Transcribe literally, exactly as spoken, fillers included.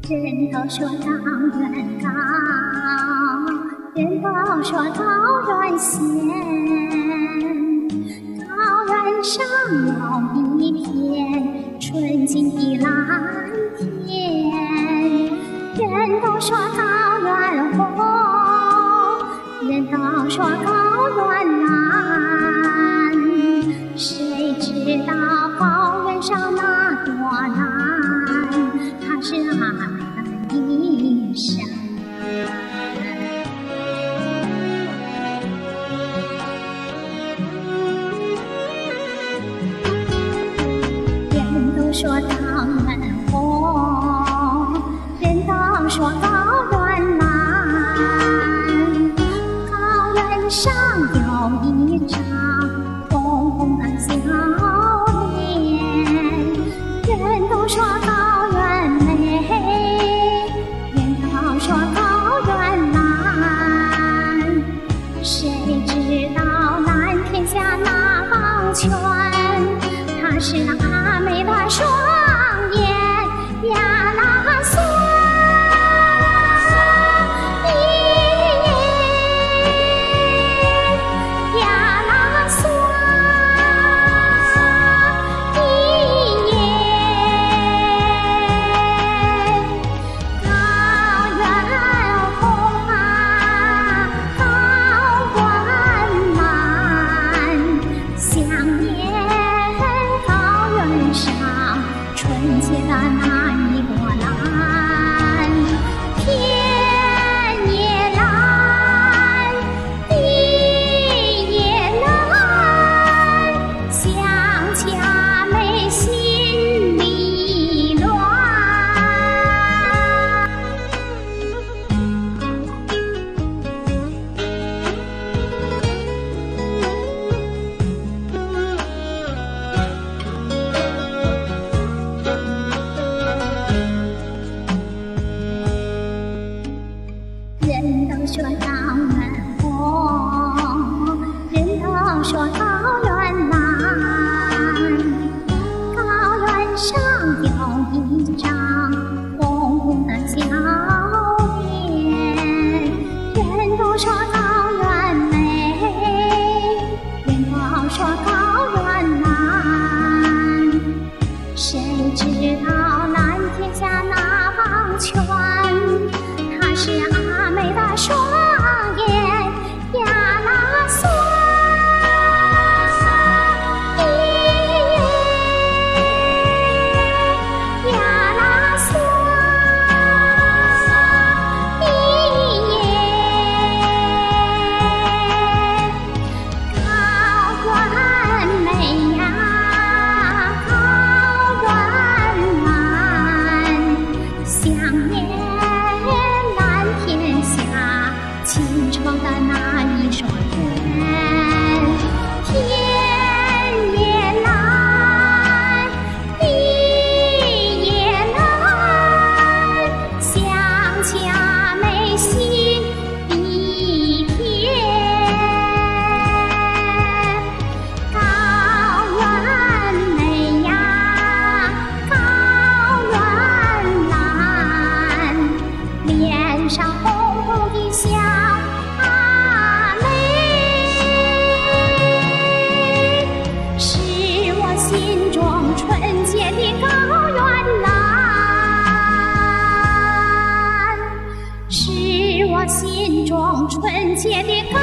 人都说高原高，人都说高原险，高原上有一片纯净的蓝天。人都说高原红，人都说高原蓝，谁知道高原上那朵蓝，它是阿妹的一生。人都说高原红，人都说高原蓝，高原上有一张红红的笑脸。人都说高原美，人都说高原蓝，谁知道蓝天下那黄泉，它是阿妹的双眼呀那酸。纯洁的那一朵蓝，天也蓝，地也蓝，想起阿妹心里乱。人都说高原红，人都说高原蓝，高原上有一张红红的笑脸。人都说高原美，人都说高原蓝，谁知道蓝天下那黄泉，它是阿妹的双眼呀那酸。呀那酸，高原美呀高原蓝，想念清澈的那一双眼，天也蓝，地也蓝，想起阿妹心一甜。高原美呀高原蓝，脸上红红的笑。心中纯洁的高原蓝，是我心中纯洁的高